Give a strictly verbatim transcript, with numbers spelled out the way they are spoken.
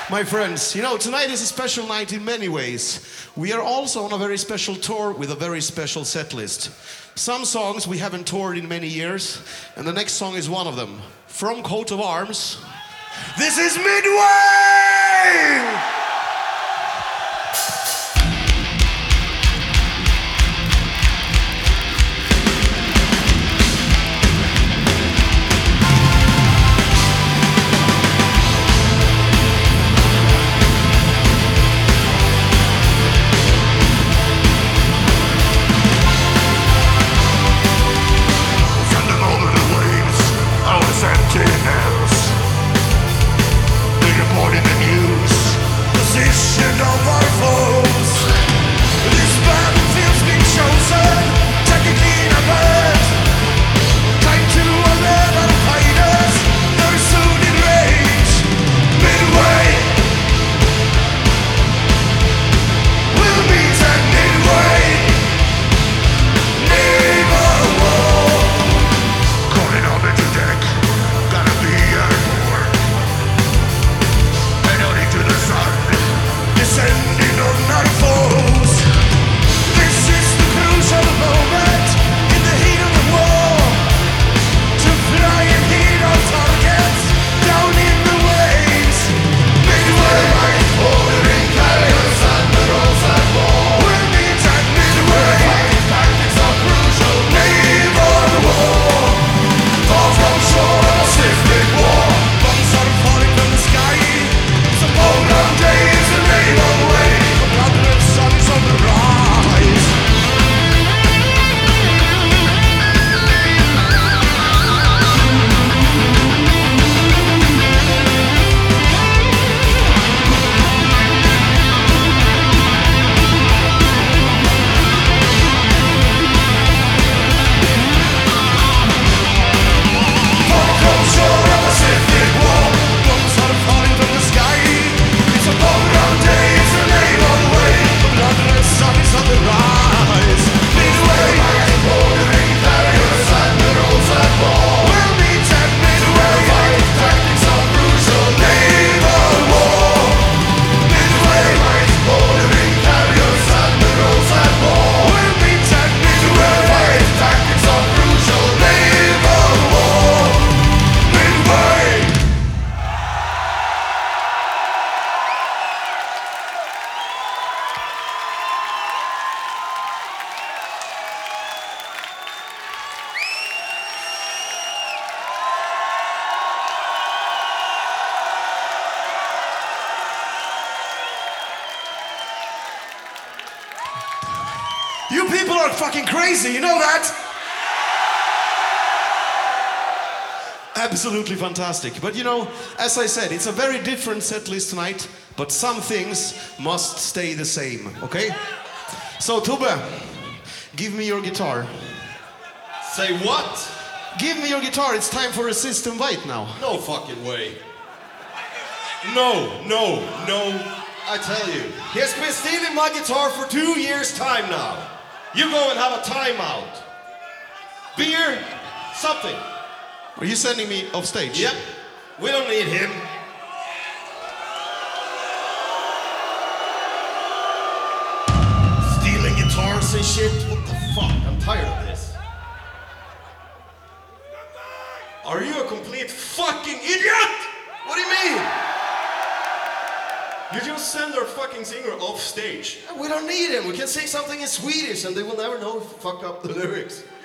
My friends, you know, tonight is a special night in many ways. We are also on a very special tour with a very special set list. Some songs we haven't toured in many years, and the next song is one of them. From Coat of Arms, this is Midway! You people are fucking crazy, you know that? Absolutely fantastic. But you know, as I said, it's a very different set list tonight, but some things must stay the same, okay? So Tobbe, give me your guitar. Say what? Give me your guitar, it's time for a system fight now. No fucking way. No, no, no, I tell you. He has been stealing my guitar for two years' time now. You go and have a timeout. Beer, something. Are you sending me off stage? Yep, we don't need him. Stealing guitars and shit, what the fuck? I'm tired of this. Are you a complete fucking idiot? What do you mean? You just send our fucking singer off stage. We don't need him. We can sing something in Swedish and they will never know if we fuck up the lyrics.